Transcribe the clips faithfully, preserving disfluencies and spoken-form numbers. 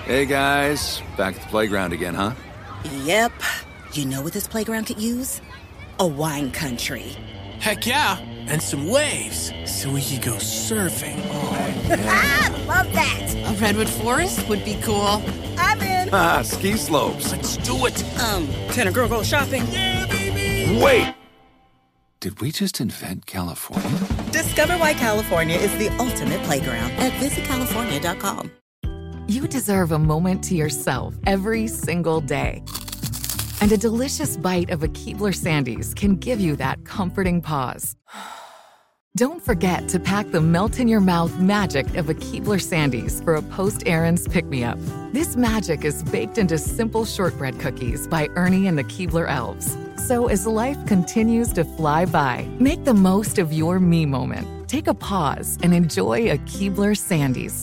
Hey, guys. Back at the playground again, huh? Yep. You know what this playground could use? A wine country. Heck yeah, and some waves, so we could go surfing. Oh, yeah. Ah, love that. A redwood forest would be cool. I'm in. Ah, ski slopes. Let's do it. Um, can a girl go shopping? Yeah, baby. Wait! Did we just invent California? Discover why California is the ultimate playground at visit california dot com. You deserve a moment to yourself every single day. And a delicious bite of a Keebler Sandies can give you that comforting pause. Don't forget to pack the melt-in-your-mouth magic of a Keebler Sandies for a post-errands pick-me-up. This magic is baked into simple shortbread cookies by Ernie and the Keebler Elves. So as life continues to fly by, make the most of your me moment. Take a pause and enjoy a Keebler Sandies.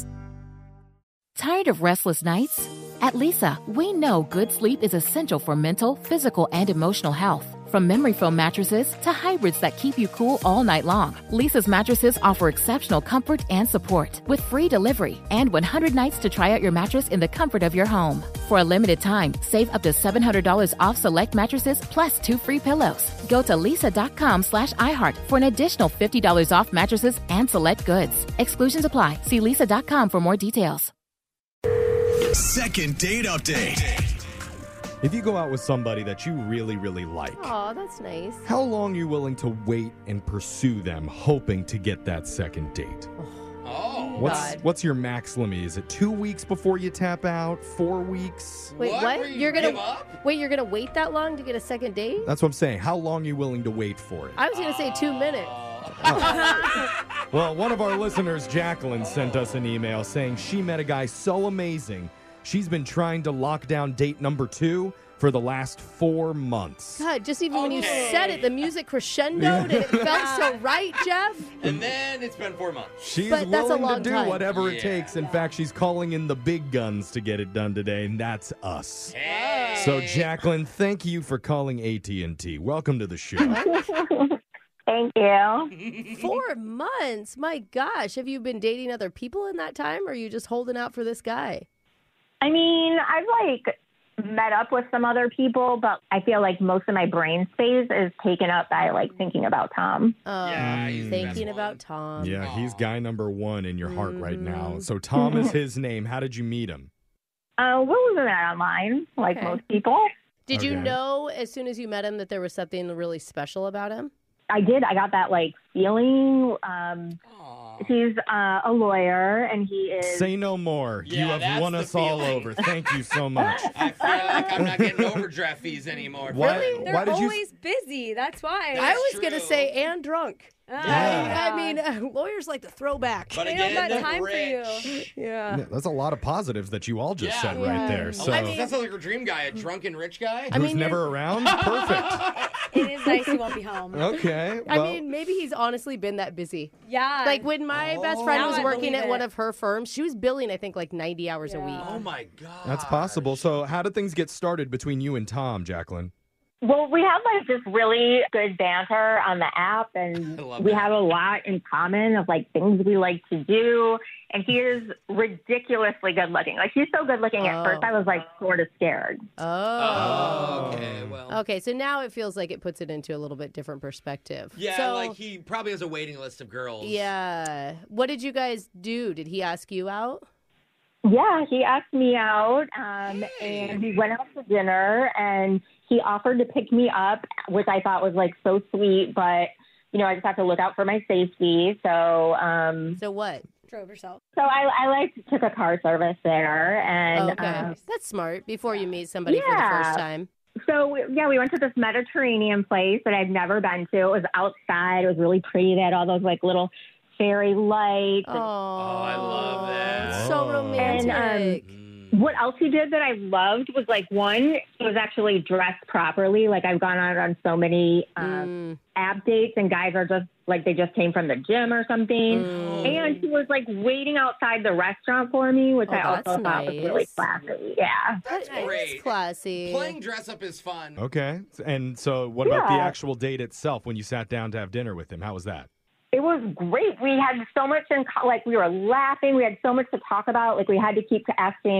Tired of restless nights? At Leesa, we know good sleep is essential for mental, physical, and emotional health. From memory foam mattresses to hybrids that keep you cool all night long, Leesa's mattresses offer exceptional comfort and support with free delivery and one hundred nights to try out your mattress in the comfort of your home. For a limited time, save up to seven hundred dollars off select mattresses plus two free pillows. Go to leesa.com slash iHeart for an additional fifty dollars off mattresses and select goods. Exclusions apply. See leesa dot com for more details. Second date update. If you go out with somebody that you really, really like, oh, that's nice. how long are you willing to wait and pursue them, hoping to get that second date? Oh, what's God. what's your max limit? Is it two weeks before you tap out? Four weeks? Wait, What? what? Where you You're gonna give up? wait. You're gonna wait that long to get a second date? That's what I'm saying. How long are you willing to wait for it? I was gonna say two minutes. Well, one of our listeners, Jacqueline, sent us an email saying she met a guy so amazing, she's been trying to lock down date number two for the last four months. God, just even when you Okay. said it, the music crescendoed and it felt so right, Jeff. And then it's been four months. She's But that's a willing to long do time. whatever it Yeah. takes. In fact, she's calling in the big guns to get it done today, and that's us. Hey. So, Jacqueline, thank you for calling A T and T. Welcome to the show. Thank you. Four months. My gosh, have you been dating other people in that time, or are you just holding out for this guy? I mean, I've like met up with some other people, but I feel like most of my brain space is taken up by like thinking about Tom. Oh, Yeah, he's the best thinking one. about Tom. Yeah, he's guy number one in your heart right now. Mhm. So, Tom is his name. How did you meet him? Uh, what was that online? Like Okay. most people. Did you Okay. know as soon as you met him that there was something really special about him? I did. I got that like feeling. Um, Aw. he's uh, a lawyer, and he is. Say no more. you Yeah, have that's won the us all feeling. over. Thank you so much. I feel like I'm not getting overdraft fees anymore. Why, Really? They're why did you? always busy. That's why. That's I was going to true. say, and drunk. Ah, Yeah. I mean, uh, lawyers like to throw back. But They again, don't got the time for you. rich. Yeah. Yeah, that's a lot of positives that you all just Yeah. said right Yeah. there. Oh, So, I mean, that sounds like a dream guy, a drunken rich guy. I who's mean, never around? Perfect. It is nice you won't be home. Okay. I well, mean, maybe he's honestly been that busy. Yeah. Like when my best friend Now was I working believe at one it. of her firms, she was billing, I think, like ninety hours a Yeah. week. Oh my god. that's possible. So, how did things get started between you and Tom, Jacqueline? Well, we have like just really good banter on the app, and I love we that. have a lot in common of like things we like to do. And he is ridiculously good looking. Like he's so good looking. At Oh. first, I was like sort of scared. Oh. Oh, okay. Well. Okay, so now it feels like it puts it into a little bit different perspective. Yeah, so, like he probably has a waiting list of girls. Yeah. What did you guys do? Did he ask you out? Yeah, he asked me out, um, and we went out to dinner, and he offered to pick me up, which I thought was like so sweet, but you know, I just have to look out for my safety. So, um, So what? Drove yourself. so I, I like took a car service there, and Okay. um, That's smart before you meet somebody for the Yeah. first time. so yeah, we went to this Mediterranean place that I'd never been to. It was outside. It was really pretty. They had all those like little fairy lights. Oh, and- I love that. So Whoa. romantic. And, um, What else he did that I loved was like one, he was actually dressed properly. Like I've gone out on so many um, Mm. app dates, and guys are just like they just came from the gym or something. Mm. And he was like waiting outside the restaurant for me, which Oh, I also that's thought was really nice. classy. Yeah. That's That is great. classy. Playing dress up is fun. Okay. And so, what about the Yeah. actual date itself when you sat down to have dinner with him? How was that? It was great. We had so much in co- like we were laughing. We had so much to talk about. Like we had to keep asking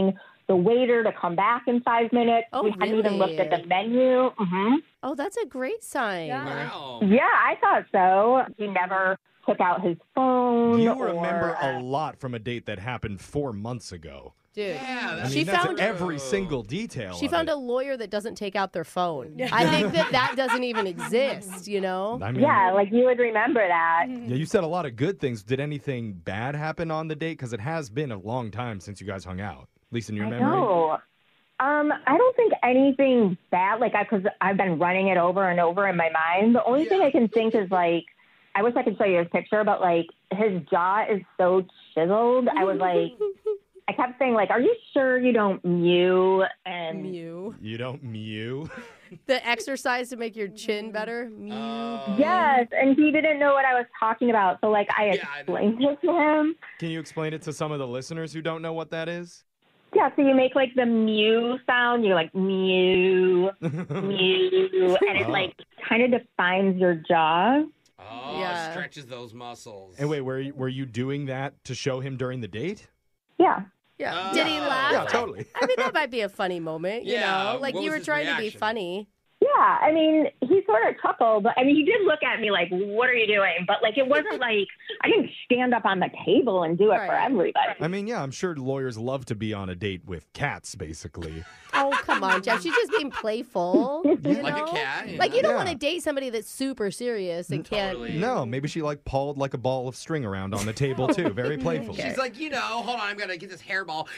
the waiter to come back in five minutes. Oh, we hadn't even really? looked at the menu. hmm Oh, that's a great sign. Wow. Yeah, I thought so. He never took out his phone. You or, remember uh, a lot from a date that happened four months ago. Dude, Yeah, I that's she mean, that's found every single detail. she of found it. a lawyer that doesn't take out their phone. I think that that doesn't even exist, you know? I mean, Yeah, like you would remember that. yeah, you said a lot of good things. Did anything bad happen on the date? Because it has been a long time since you guys hung out, at least in your I memory. know. Um, I don't think anything bad, like, because I've been running it over and over in my mind. The only thing I can think is, like, I wish I could show you his picture, but, like, his jaw is so chiseled. I was like, I kept saying, like, are you sure you don't mew? And Mew. You don't mew. The exercise to make your chin better. Mew. Oh. yes, and he didn't know what I was talking about. So, like, I Yeah, I explained it to him. Can you explain it to some of the listeners who don't know what that is? Yeah, so you make, like, the mew sound. You're like, mew, mew. And it, Oh. like, kind of defines your jaw. Oh, Yeah. stretches those muscles. And wait, were you, were you doing that to show him during the date? Yeah. Yeah. Oh. Did he laugh? Yeah, totally. I mean, that might be a funny moment, you Yeah, know? Like, what you was were his trying to be reaction? funny. Yeah, I mean, he sort of chuckled, but I mean, he did look at me like, "What are you doing?" But like, it wasn't like I didn't stand up on the table and do it for Right. everybody. I mean, yeah, I'm sure lawyers love to be on a date with cats, basically. Oh, come on, Jeff. She's just being playful. You Like a know? cat, you Like, know? you don't Yeah. want to date somebody that's super serious and can't. Totally. No, maybe she like pawed like a ball of string around on the table too. Very playful. She's like, you know, hold on, I'm gonna get this hairball.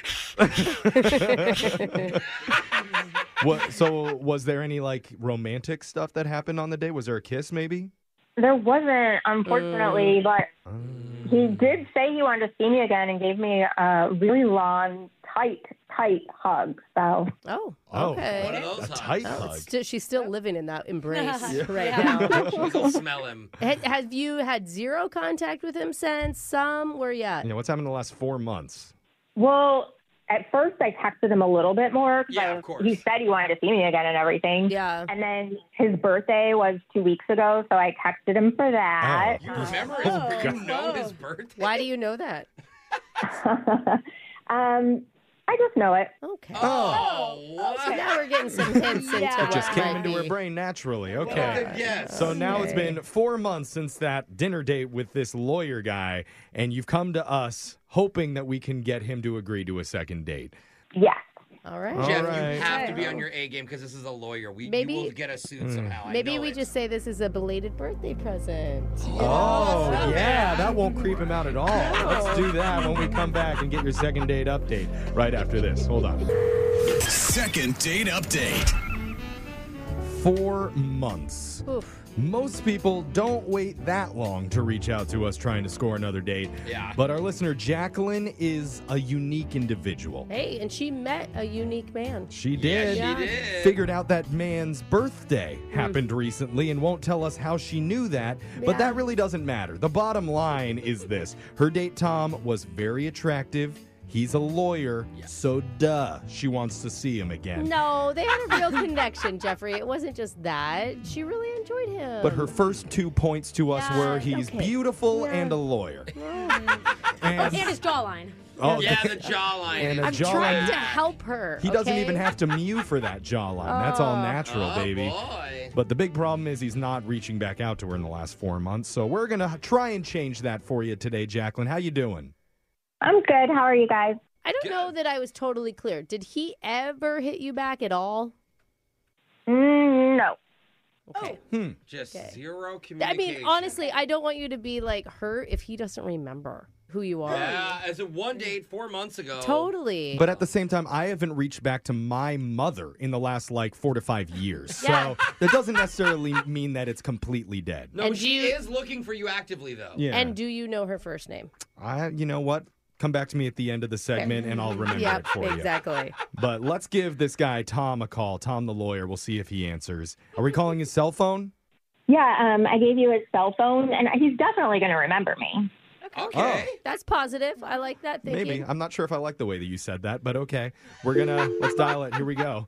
What? So, was there any like romantic stuff that happened on the day? Was there a kiss, maybe? There wasn't, unfortunately, but he did say he wanted to see me again and gave me a really long, tight, tight hug. So Oh, Oh, okay. One of those a hugs. tight Oh, hug. it's still, she's still living in that embrace Yeah. right Yeah. now. She's gonna smell him. Ha- Have you had zero contact with him since? Some? Where you at? You know, what's happened in the last four months? well, at first I texted him a little bit more because Yeah, of course. he said he wanted to see me again and everything. Yeah. And then his birthday was two weeks ago, so I texted him for that. You remember his Oh, birthday? You God. know his birthday? Why do you know that? um, I just know it. Okay. Oh, So what? now we're getting some hints into Yeah. what It just came might into her be. brain naturally. What a Okay. good guess. So now it's Okay. been four months since that dinner date with this lawyer guy, and you've come to us hoping that we can get him to agree to a second date. Yes. All right. All Jeff, right. you have to be on your A game because this is a lawyer. We Maybe- you will get a suit Mm. somehow. I Maybe know we it. just say this is a belated birthday present. Oh, yeah, that won't creep him out at all. Let's do that when we come back and get your second date update right after this. Hold on. Second date update. Four months. Oof. Most people don't wait that long to reach out to us trying to score another date. Yeah. But our listener, Jacqueline, is a unique individual. Hey, and she met a unique man. She did. Yeah, she did. Figured out that man's birthday happened recently and won't tell us how she knew that, but Yeah. that really doesn't matter. The bottom line is this. Her date, Tom, was very attractive. He's a lawyer, so duh, she wants to see him again. No, they had a real connection, Jeffrey. It wasn't just that. She really enjoyed him. But her first two points to us Yeah, were he's okay. beautiful Yeah. and a lawyer. And And, his jawline. oh, Yeah, the jawline. And a I'm jawline. trying to help her. He doesn't okay? even have to mew for that jawline. That's all Oh. natural, oh, baby. boy. But the big problem is he's not reaching back out to her in the last four months. So we're going to try and change that for you today, Jacqueline. How you doing? I'm good. How are you guys? I don't know that I was totally clear. Did he ever hit you back at all? Mm, no. Okay. Hmm. Just Okay. zero I communication. mean, honestly, I don't want you to be like hurt if he doesn't remember who you are. Yeah, as a one date four months ago. Totally. But at the same time, I haven't reached back to my mother in the last like four to five years. Yeah. So that doesn't necessarily mean that it's completely dead. No, And she you- is looking for you actively, though. Yeah. And do you know her first name? I, you know what? Come back to me at the end of the segment and I'll remember Yep, it for you. exactly. But let's give this guy, Tom, a call. Tom, the lawyer. We'll see if he answers. Are we calling his cell phone? Yeah, um, I gave you his cell phone, and he's definitely going to remember me. Okay. That's positive. I like that thinking. Maybe. I'm not sure if I like the way that you said that, but okay. We're going to, let's dial it. Here we go.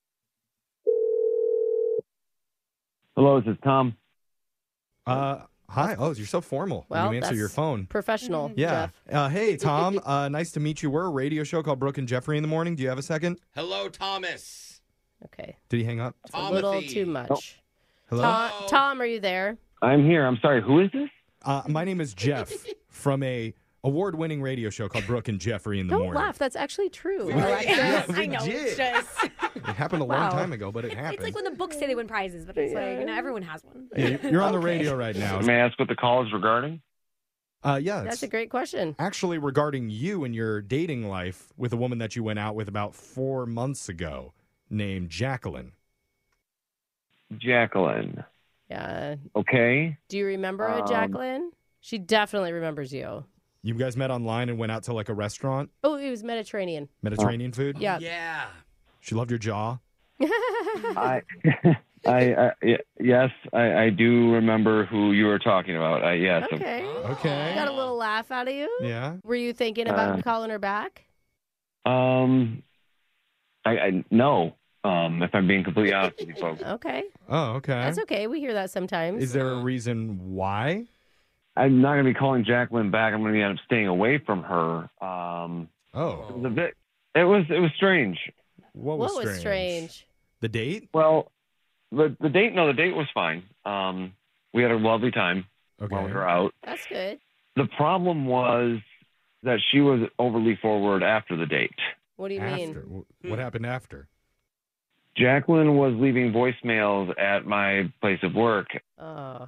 Hello, this is Tom. Uh, Hi. Oh, you're so formal Well, when you answer that's your phone. Professional. Yeah. Jeff. Uh, hey, Tom. uh, nice to meet you. We're a radio show called Brooke and Jeffrey in the Morning. Do you have a second? Hello, Thomas. Okay. Did he hang up? It's a little too much. Hello? Tom, Tom, are you there? I'm here. I'm sorry. Who is this? Uh, my name is Jeff from a award-winning radio show called Brooke and Jeffrey in the Don't Morning. laugh. That's actually true. Yeah, we I know. did. It's just. It happened a Wow. long time ago, but it It's happened. like when the books say they win prizes, but it's like, you know, everyone has one. Yeah, you're on the Okay. radio right now. May I ask what the call is regarding? Uh, yeah, That's it's a great question. actually regarding you and your dating life with a woman that you went out with about four months ago named Jacqueline. Jacqueline. Yeah. Okay. Do you remember Um, a Jacqueline? She definitely remembers you. You guys met online and went out to like a restaurant, Oh, it was Mediterranean. Mediterranean food? Yeah. Yeah. She loved your jaw. I, I, I y- yes, I, I do remember who you were talking about. I, yes. Okay. Okay. Got a little laugh out of you? Yeah. Were you thinking about Uh, calling her back? Um, I, I no. Um, if I'm being completely honest with you folks, Okay. Oh, okay. That's okay. We hear that sometimes. Is there a reason why? I'm not going to be calling Jacqueline back. I'm going to end up staying away from her. Um, it Oh, was a bit. It was. It was strange. what what was was strange? The date? Well, the the date. No, the date was fine. Um, we had a lovely time Okay. while we were out. That's good. The problem was that she was overly forward after the date. What do you After. mean? Wh- What happened after? Jacqueline was leaving voicemails at my place of work. Oh.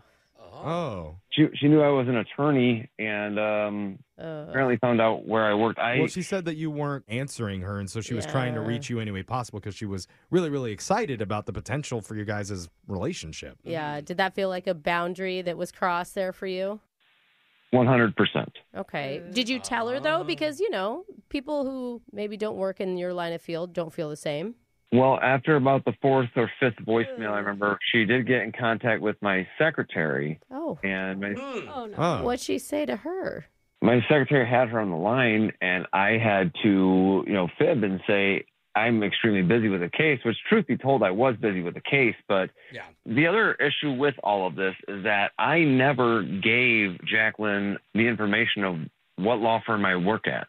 Oh. She she knew I was an attorney and um, Uh, apparently found out where I worked. I Well, she said that you weren't answering her, and so she was trying to Yeah. reach you any way possible because she was really, really excited about the potential for your guys' relationship. yeah. Did that feel like a boundary that was crossed there for you? one hundred percent. Okay. Did you tell her though? Because, you know, people who maybe don't work in your line of field don't feel the same. Well, after about the fourth or fifth voicemail, I remember she did get in contact with my secretary, Oh. and my, Oh, no. Oh. What'd she say to her? my secretary had her on the line, and I had to, you know, fib and say I'm extremely busy with a case. Which, truth be told, I was busy with the case. But Yeah. the other issue with all of this is that I never gave Jacqueline the information of what law firm I work at.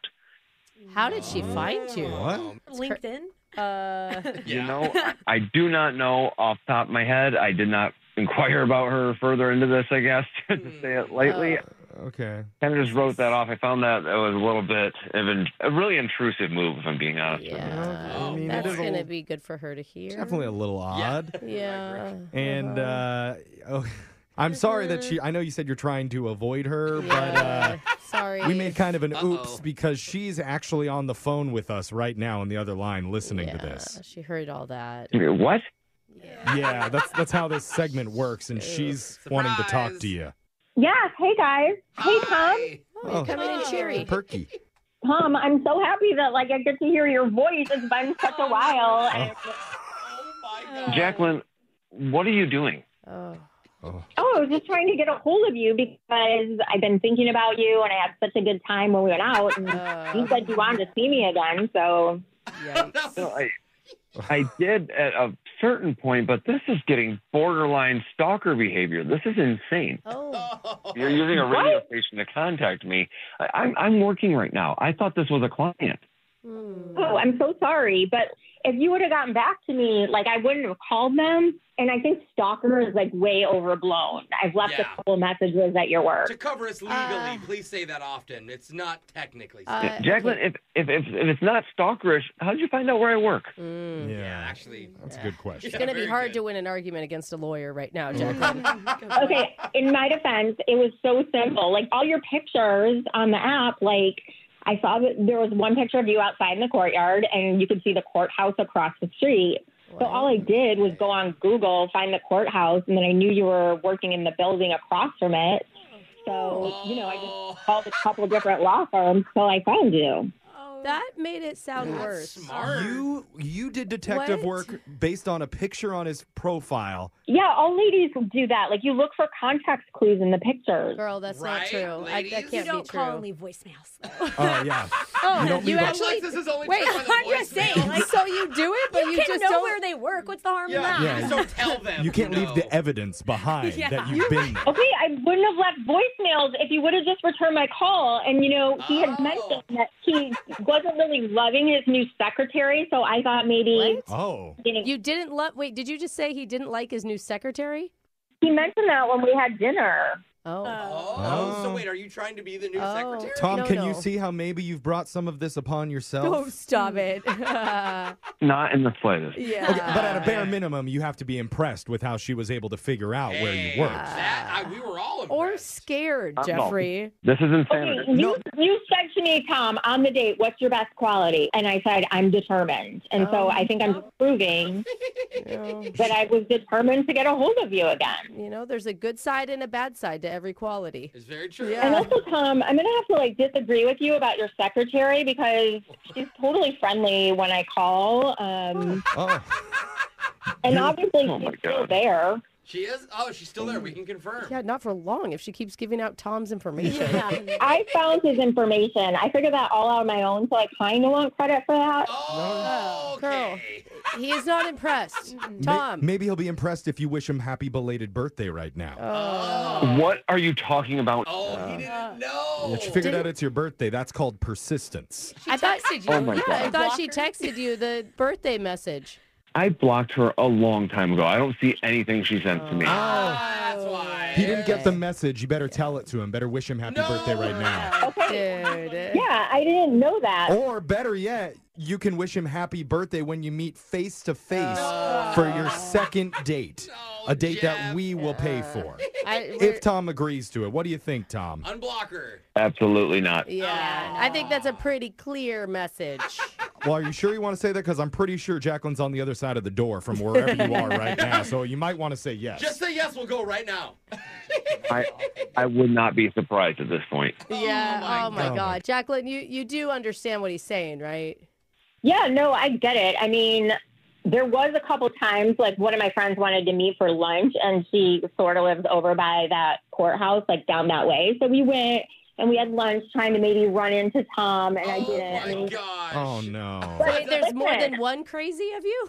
How did she find you? What? LinkedIn? Uh, You know, I, I do not know off the top of my head. I did not inquire about her further into this, I guess, to say it lightly. Okay. Kind of just wrote that off. I found that it was a little bit of an, a really intrusive move, if I'm being honest with you. yeah. Oh, mean, That's it is a going to little- be good for her to hear. Definitely a little odd. Yeah. And uh, oh, I'm sorry that she, I know you said you're trying to avoid her, but Yeah. uh, Sorry. we made kind of an oops Uh-oh. because she's actually on the phone with us right now on the other line listening yeah, to this. She heard all that. What? Yeah, that's that's how this segment works, and she's wanting to talk Surprise. to you. Yes. Hey, guys. Hey, Tom. Hi. Oh, you're coming in cheery. Perky. Tom, I'm so happy that like I get to hear your voice. It's been such a while. And, Oh, my God. Jacqueline, what are you doing? Oh. Oh. oh, I was just trying to get a hold of you because I've been thinking about you, and I had such a good time when we went out. And Uh, you said you wanted to see me again, so yikes. No, I, I did at a certain point, but this is getting borderline stalker behavior. This is insane. Oh. You're using a radio station to contact me. I, I'm, I'm working right now. I thought this was a client. Hmm. oh, I'm so sorry. But if you would have gotten back to me, like I wouldn't have called them. And I think stalker is like way overblown. I've left Yeah. a couple messages at your work. To cover us legally, Uh, please say that often. It's not technically. Uh, speaking. Jacqueline, if, if, if, if it's not stalkerish, how did you find out where I work? Mm. Yeah, yeah, actually. that's a good question. It's going to be very hard good. to win an argument against a lawyer right now, Jacqueline. Okay, in my defense, it was so simple. Like all your pictures on the app, like I saw that there was one picture of you outside in the courtyard, and you could see the courthouse across the street. So all I did was go on Google, find the courthouse, and then I knew you were working in the building across from it. So, you know, I just called a couple different law firms till I found you. That made it sound That's worse. smart. You you did detective What? work based on a picture on his profile. Yeah, all ladies do that. Like, you look for context clues in the pictures. Girl, that's Right, not true. I, that ladies? can't You don't be true. call and leave voicemails. though. Oh yeah. Oh, You don't you leave a- actually Alexis is only wait. checked by the I'm just voicemail. saying, like, So you do it, but you, you, can just know don't. where they work. What's the harm in Yeah, that? Yeah. you just don't tell them. You can't leave know. the evidence behind Yeah. that you've been there. Okay, I wouldn't have left voicemails if you would have just returned my call. And, you know, he had Oh. mentioned that he wasn't really loving his new secretary, so I thought maybe... Oh. Didn't, You didn't love. Wait, did you just say he didn't like his new secretary? he mentioned that when we had dinner. Oh. Oh, so Oh. wait, are you trying to be the new Oh. secretary? Tom, No, can no. you see how maybe you've brought some of this upon yourself? Oh, stop it. Not in the slightest. yeah. Okay, but at a bare minimum, you have to be impressed with how she was able to figure out where you Hey, worked. That, I, we were all impressed. Or scared, Uh, no. Jeffrey. This is Okay, insanity. you, you said to me, Tom, on the date, what's your best quality? And I said, I'm determined. And so Oh. I think I'm just proving You that I was determined to get a hold of you again. you know, there's a good side and a bad side to every quality. It's very true. Yeah. And also, Tom, I'm going to have to like disagree with you about your secretary because she's totally friendly when I call. Um, Oh. and You- obviously Oh, my she's still God. there. She is? Oh, she's still there. We can confirm. Yeah, not for long if she keeps giving out Tom's information. I found his information. I figured that all out on my own, so I kind of want credit for that. Oh, Girl. okay. He is not impressed. May- Tom. Maybe he'll be impressed if you wish him happy belated birthday right now. Oh. What are you talking about? Oh, he didn't know. Yeah, she figured out it's your birthday. That's called persistence. I thought texted you. Oh, my yeah, I God. thought she texted you the birthday message. I blocked her a long time ago. I don't see anything she sent to me. Ah, that's why. He didn't get the message. You better tell it to him. Better wish him happy No. birthday right now. Okay. Dude. Yeah, I didn't know that. Or better yet, you can wish him happy birthday when you meet face to face for your second date. No, A date that Jeff. we will pay for. I, we're- If Tom agrees to it. What do you think, Tom? Unblock her. Absolutely not. yeah, I think that's a pretty clear message. Well, are you sure you want to say that? Because I'm pretty sure Jacqueline's on the other side of the door from wherever you are right now. So you might want to say yes. Just say yes. We'll go right now. I I would not be surprised at this point. Yeah. my Oh my God. God, Jacqueline, you you do understand what he's saying, right? Yeah, no, I get it. I mean, there was a couple times, like one of my friends wanted to meet for lunch, and she sort of lives over by that courthouse, like down that way. So we went and we had lunch, trying to maybe run into Tom, and I Oh didn't. I my mean, gosh. Oh, no. Wait, there's more than Listen. one crazy of you?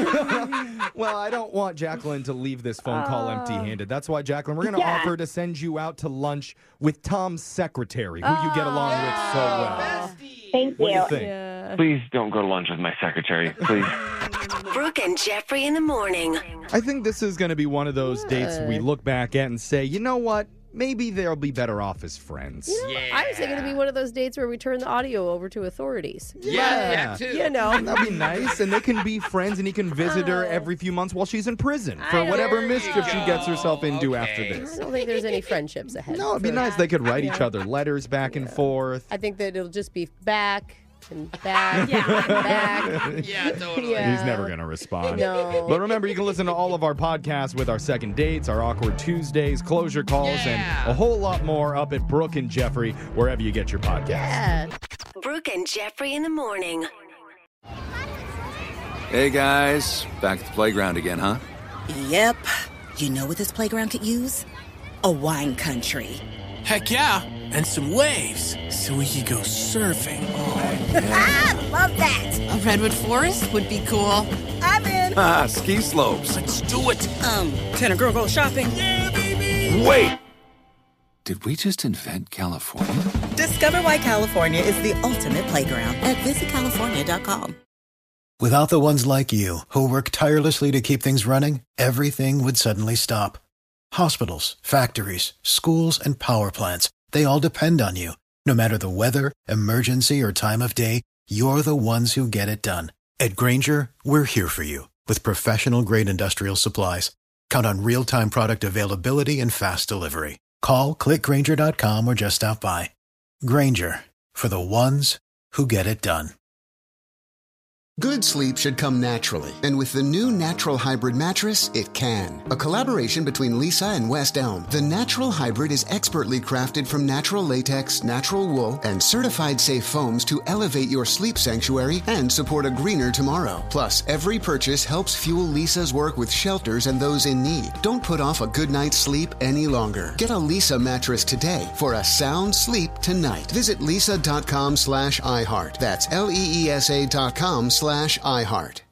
Well, I don't want Jacqueline to leave this phone call empty-handed. That's why, Jacqueline, we're going to Yeah. offer to send you out to lunch with Tom's secretary, who you get along with so well. Bestie. thank What do you. you think? Yeah. Please don't go to lunch with my secretary, please. Brooke and Jeffrey in the morning. I think this is going to be one of those dates we look back at and say, you know what? Maybe they'll be better off as friends. Yeah. I was thinking it'd be one of those dates where we turn the audio over to authorities. Yeah, Yeah. that too. You know. That'd be nice, and they can be friends, and he can visit her every few months while she's in prison for I whatever know. mischief she gets herself into Okay. after I this. don't think there's any friendships ahead. No, it'd be for- nice. They could write each Yeah. other letters back and forth. I think that it'll just be back and back Yeah. and back. Yeah, totally. Yeah. He's never going to respond. No. But remember, you can listen to all of our podcasts with our second dates, our awkward Tuesdays, closure calls, Yeah. and a whole lot more up at Brooke and Jeffrey, wherever you get your podcasts. Yeah. Brooke and Jeffrey in the morning. Hey guys, back at the playground again, huh? Yep. You know what this playground could use? A wine country. Heck yeah, and some waves so we could go surfing. Ah, love that. A redwood forest would be cool. I'm in. Ah, ski slopes. Let's do it. Um, can a girl go shopping? Yeah, baby. Wait! Did we just invent California? Discover why California is the ultimate playground at visit california dot com. Without the ones like you, who work tirelessly to keep things running, everything would suddenly stop. Hospitals, factories, schools, and power plants, they all depend on you. No matter the weather, emergency, or time of day, you're the ones who get it done. At Grainger, we're here for you with professional-grade industrial supplies. Count on real-time product availability and fast delivery. Call, click Grainger dot com, or just stop by. Grainger, for the ones who get it done. Good sleep should come naturally, and with the new Natural Hybrid mattress, it can. A collaboration between Lisa and West Elm, the Natural Hybrid is expertly crafted from natural latex, natural wool, and certified safe foams to elevate your sleep sanctuary and support a greener tomorrow. Plus, every purchase helps fuel Lisa's work with shelters and those in need. Don't put off a good night's sleep any longer. Get a Lisa mattress today for a sound sleep tonight. Visit lisa.com slash iHeart. That's L E E S A dot com slash iHeart.